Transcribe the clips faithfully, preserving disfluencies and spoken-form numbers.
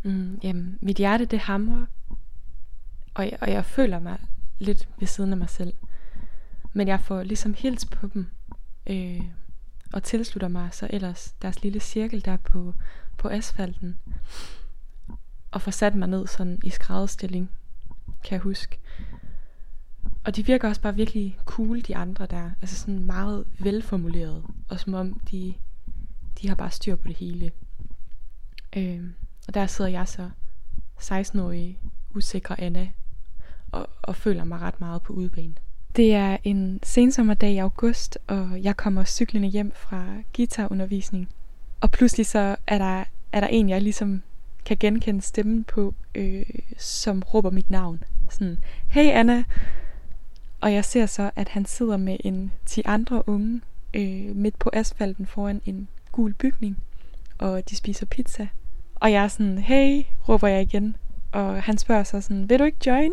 Mm, jamen, mit hjerte det hamrer, og jeg, og jeg føler mig lidt ved siden af mig selv. Men jeg får ligesom hils på dem, øh, og tilslutter mig så ellers deres lille cirkel der på, på asfalten. Og får sat mig ned sådan i skrædderstilling, kan jeg huske. Og de virker også bare virkelig cool, de andre der. Altså sådan meget velformuleret. Og som om de, de har bare styr på det hele. Øh, og der sidder jeg så seksten-årige usikre Anna og, og føler mig ret meget på udebane. Det er en sensommerdag i august, og jeg kommer cyklende hjem fra guitarundervisning. Og pludselig så er der, er der en, jeg ligesom kan genkende stemmen på, øh, som råber mit navn. Sådan, hey Anna! Og jeg ser så, at han sidder med en ti andre unge øh, midt på asfalten foran en gul bygning, og de spiser pizza. Og jeg er sådan, hey, råber jeg igen. Og han spørger så sådan, vil du ikke join?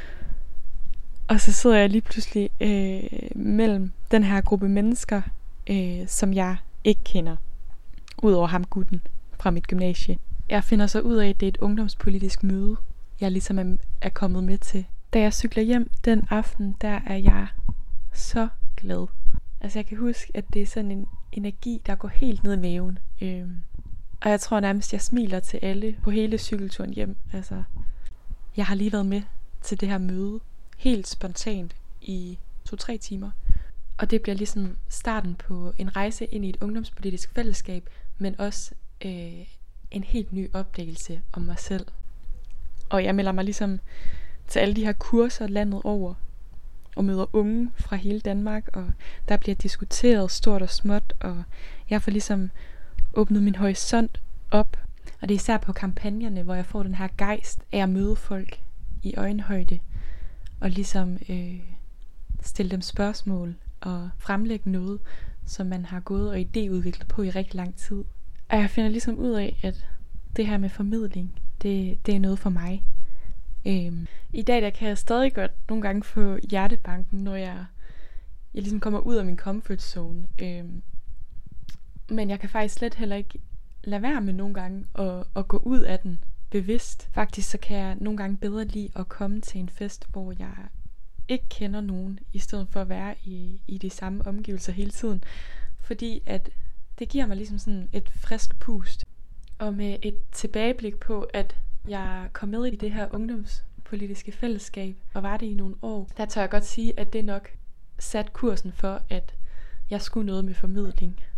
Og så sidder jeg lige pludselig øh, mellem den her gruppe mennesker, øh, som jeg ikke kender. Udover ham gutten fra mit gymnasie. Jeg finder så ud af, at det er et ungdomspolitisk møde, jeg ligesom er, er kommet med til. Da jeg cykler hjem den aften, der er jeg så glad. Altså jeg kan huske, at det er sådan en energi, der går helt ned i maven. Øh, Og jeg tror nærmest, jeg smiler til alle på hele cykelturen hjem. Altså, jeg har lige været med til det her møde, helt spontant, i to-tre timer. Og det bliver ligesom starten på en rejse ind i et ungdomspolitisk fællesskab, men også øh, en helt ny opdagelse om mig selv. Og jeg melder mig ligesom til alle de her kurser landet over, og møder unge fra hele Danmark, og der bliver diskuteret stort og småt, og jeg får ligesom åbnet min horisont op. Og det er især på kampagnerne, hvor jeg får den her gejst af at møde folk i øjenhøjde, og ligesom øh, stille dem spørgsmål, og fremlægge noget, som man har gået og idéudviklet på i rigtig lang tid. Og jeg finder ligesom ud af, at det her med formidling, det, det er noget for mig. Øhm, I dag der kan jeg stadig godt nogle gange få hjertebanken, når jeg, jeg ligesom kommer ud af min comfort zone. Øhm, Men jeg kan faktisk slet heller ikke lade være med nogle gange at, at gå ud af den bevidst. Faktisk så kan jeg nogle gange bedre lide at komme til en fest, hvor jeg ikke kender nogen, i stedet for at være i, i de samme omgivelser hele tiden. Fordi at det giver mig ligesom sådan et frisk pust. Og med et tilbageblik på, at jeg kom med i det her ungdomspolitiske fællesskab, og var det i nogle år, der tør jeg godt sige, at det nok satte kursen for, at jeg skulle noget med formidling.